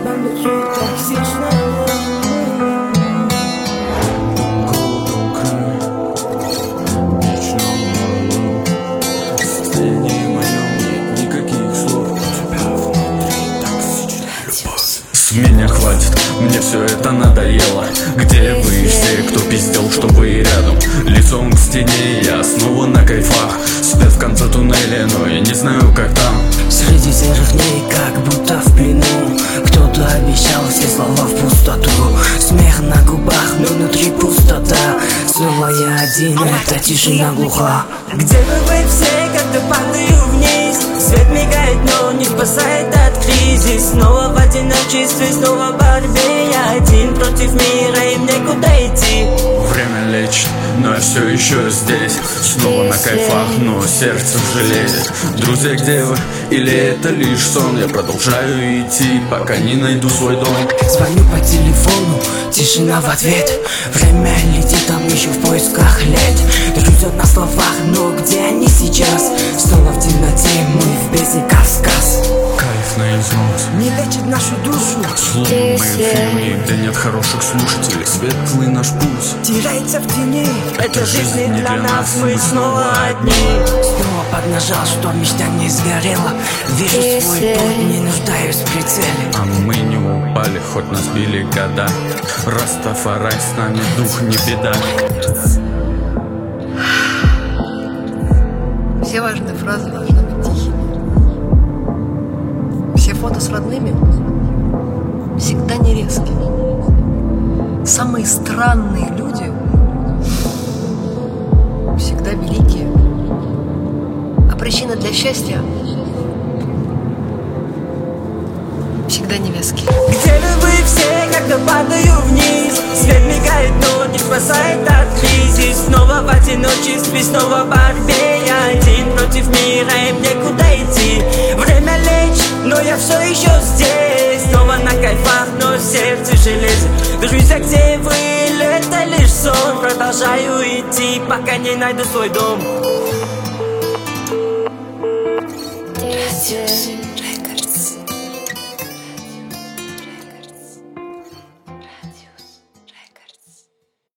Нам ночью токсично. С меня хватит, мне все это надоело. Где вы все, кто пиздел, что вы рядом? Лицом к стене, я снова на кайфах. Свет в конце туннеля, но я не знаю, как там. Среди серых дней, как будто в плену. Кто-то обещал все слова в пустоту. Смех на губах, но внутри пустота. Снова я один, эта тишина глуха. Где вы все, когда падаю вниз? Свет мигает, но не спасает от кризис. Снова в одиночестве, снова в борьбе. Я один против мира, и мне куда идти? Время лечит, но я все еще здесь. Снова на кайфах, но сердце жалеет. Друзья, где вы? Или это лишь сон? Я продолжаю идти, пока не найду свой дом. Звоню по телефону, тишина в ответ. Время летит, там еще в поисках лет. Друзья на словах, но где они сейчас? Снова в темноте, мы в бездне Кавказ. Кайф на износ Не лечит нашу душу. Словно мои фильмы, где нет хороших слушателей. Светлый наш пульс Теряется в тени. Это жизнь не для нас, мы снова одни. Снова поднажал, что мечта не сгорела. Вижу свой путь, не нуждаюсь в прицеле. А мы не упали, хоть нас били года. Растафарай, с нами дух, не беда. Все важные фразы должны быть тихими. Все фото с родными всегда не резкие. Самые странные люди всегда великие. А причина для счастья всегда невеские. Где вы все, когда падаю вниз? Свет мигает, но не спасает от кризис. Снова в одиночестве, снова в борьбе. Я один против мира, и мне куда идти? Время лечит, но я все еще здесь. Снова на кайфах, но сердце железо. Друзья, где вы? Или это лишь сон? Продолжаю идти, пока не найду свой дом.